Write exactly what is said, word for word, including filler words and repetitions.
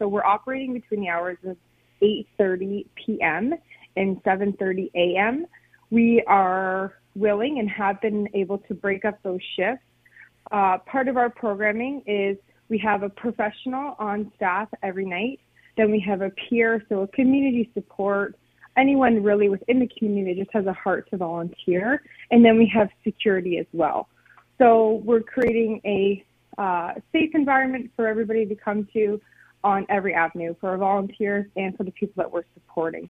So we're operating between the hours of eight thirty p.m. and seven thirty a.m. We are willing and have been able to break up those shifts. Uh, part of our programming is we have a professional on staff every night. Then we have a peer, so a community support, anyone really within the community that just has a heart to volunteer. And then we have security as well. So we're creating a uh, safe environment for everybody to come to on every avenue, for our volunteers and for the people that we're supporting.